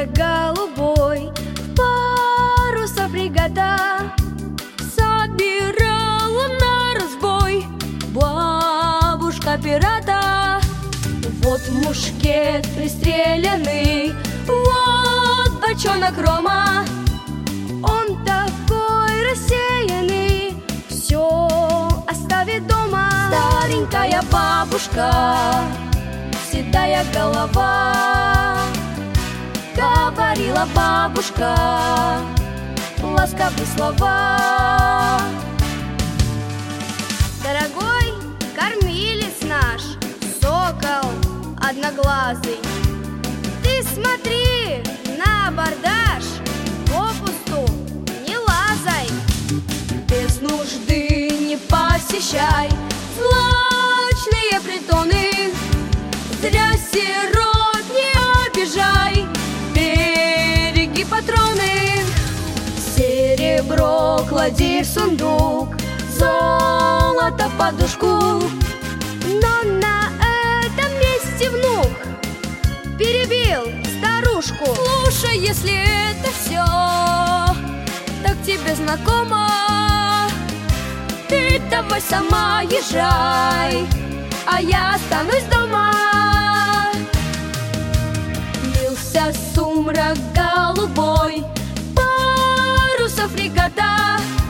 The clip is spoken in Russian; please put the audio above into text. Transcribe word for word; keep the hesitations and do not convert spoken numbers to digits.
сумрак голубой, паруса фрегата собирала на разбой бабушка пирата. Вот мушкет пристреленный, вот бочонок рома. Он такой рассеянный, все оставит дома. Старенькая бабушка, седая голова, говорила бабушка ласковые слова. Дорогой кормилец наш, сокол одноглазый, ты смотри на абордаж, попусту не лазай, без нужды не посещай злачные притоны, зря сирот не обижай, береги патроны. Серебро клади в сундук, золото в подушку, но на этом месте внук перебил старушку. Слушай, если это все так тебе знакомо, ты давай сама езжай, а я останусь дома. Лился сумрак голубой, паруса фрегата